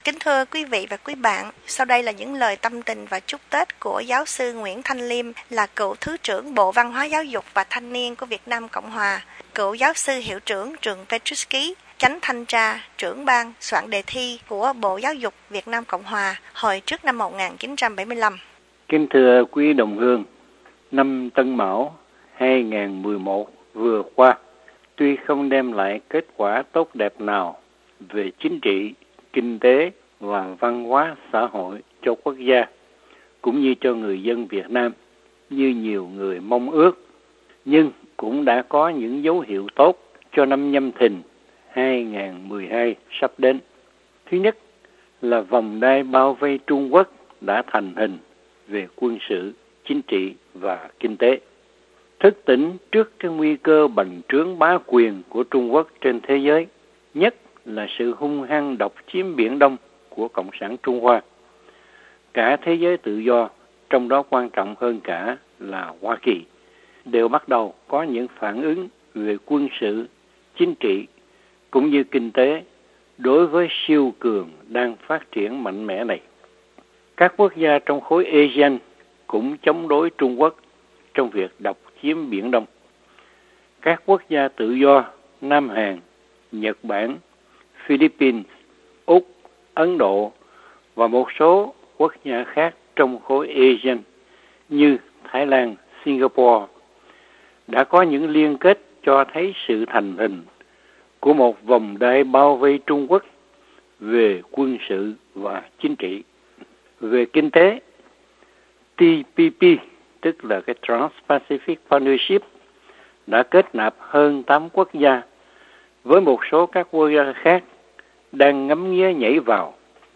Kính thưa quý vị và quý bạn, sau đây là những lời tâm tình và chúc Tết của giáo sư Nguyễn Thanh Liêm, là cựu Thứ trưởng Bộ Văn hóa Giáo dục và Thanh niên của Việt Nam Cộng Hòa, cựu giáo sư hiệu trưởng trường Petrusky, chánh thanh tra, trưởng ban soạn đề thi của Bộ Giáo dục Việt Nam Cộng Hòa hồi trước năm 1975. Kính thưa quý đồng hương, năm Tân Mão 2011 vừa qua, tuy không đem lại kết quả tốt đẹp nào về chính trị, kinh tế và văn hóa xã hội cho quốc gia, cũng như cho người dân Việt Nam như nhiều người mong ước, nhưng cũng đã có những dấu hiệu tốt cho năm Nhâm Thìn 2012 sắp đến. Thứ nhất là vòng đai bao vây Trung Quốc đã thành hình về quân sự, chính trị và kinh tế. Thức tỉnh trước cái nguy cơ bành trướng bá quyền của Trung Quốc trên thế giới, nhất là sự hung hăng độc chiếm Biển Đông của Cộng sản Trung Hoa. Cả thế giới tự do, trong đó quan trọng hơn cả là Hoa Kỳ, đều bắt đầu có những phản ứng về quân sự, chính trị cũng như kinh tế đối với siêu cường đang phát triển mạnh mẽ này. Các quốc gia trong khối ASEAN cũng chống đối Trung Quốc trong việc độc chiếm Biển Đông. Các quốc gia tự do Nam Hàn, Nhật Bản, Philippines, Úc, Ấn Độ và một số quốc gia khác trong khối ASEAN như Thái Lan, Singapore đã có những liên kết cho thấy sự thành hình của một vòng đai bao vây Trung Quốc về quân sự và chính trị. Về kinh tế, TPP, tức là cái Trans-Pacific Partnership, đã kết nạp hơn 8 quốc gia, với một số các quốc gia khác đang ngắm nghía nhảy vào.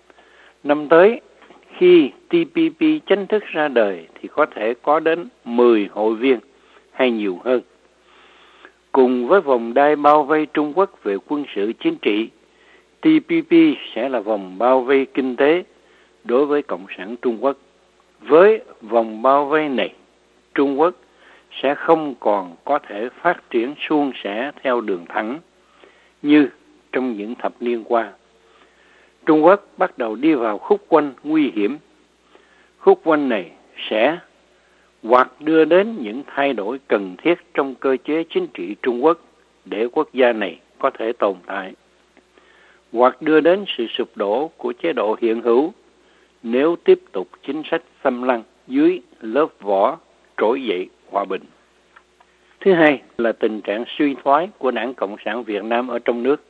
Năm tới, khi TPP chính thức ra đời thì có thể có đến 10 hội viên hay nhiều hơn. Cùng với vòng đai bao vây Trung Quốc về quân sự chính trị, TPP sẽ là vòng bao vây kinh tế đối với Cộng sản Trung Quốc. Với vòng bao vây này, Trung Quốc sẽ không còn có thể phát triển suôn sẻ theo đường thẳng như trong những thập niên qua. Trung Quốc bắt đầu đi vào khúc quanh nguy hiểm. Khúc quanh này sẽ hoặc đưa đến những thay đổi cần thiết trong cơ chế chính trị Trung Quốc để quốc gia này có thể tồn tại, hoặc đưa đến sự sụp đổ của chế độ hiện hữu nếu tiếp tục chính sách xâm lăng dưới lớp vỏ trỗi dậy hòa bình. Thứ hai là tình trạng suy thoái của Đảng Cộng sản Việt Nam ở trong nước.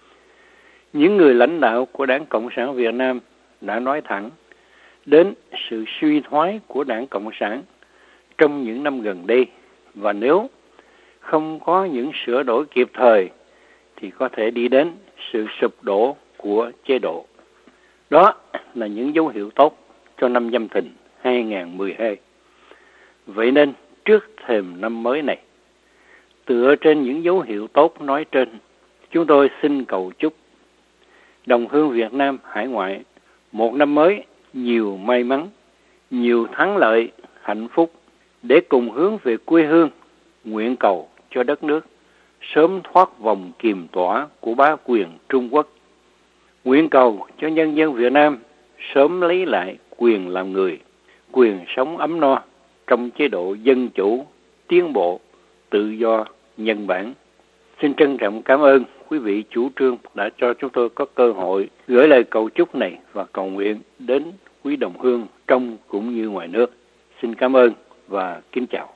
Những người lãnh đạo của Đảng Cộng sản Việt Nam đã nói thẳng đến sự suy thoái của Đảng Cộng sản trong những năm gần đây, và nếu không có những sửa đổi kịp thời thì có thể đi đến sự sụp đổ của chế độ. Đó là những dấu hiệu tốt cho năm Nhâm Thìn 2012. Vậy nên trước thềm năm mới này, tựa trên những dấu hiệu tốt nói trên, chúng tôi xin cầu chúc đồng hương Việt Nam hải ngoại một năm mới nhiều may mắn, nhiều thắng lợi, hạnh phúc để cùng hướng về quê hương, nguyện cầu cho đất nước sớm thoát vòng kiềm tỏa của bá quyền Trung Quốc. Nguyện cầu cho nhân dân Việt Nam sớm lấy lại quyền làm người, quyền sống ấm no trong chế độ dân chủ, tiến bộ, tự do, nhân bản. Xin trân trọng cảm ơn quý vị chủ trương đã cho chúng tôi có cơ hội gửi lời cầu chúc này và cầu nguyện đến quý đồng hương trong cũng như ngoài nước. Xin cảm ơn và kính chào.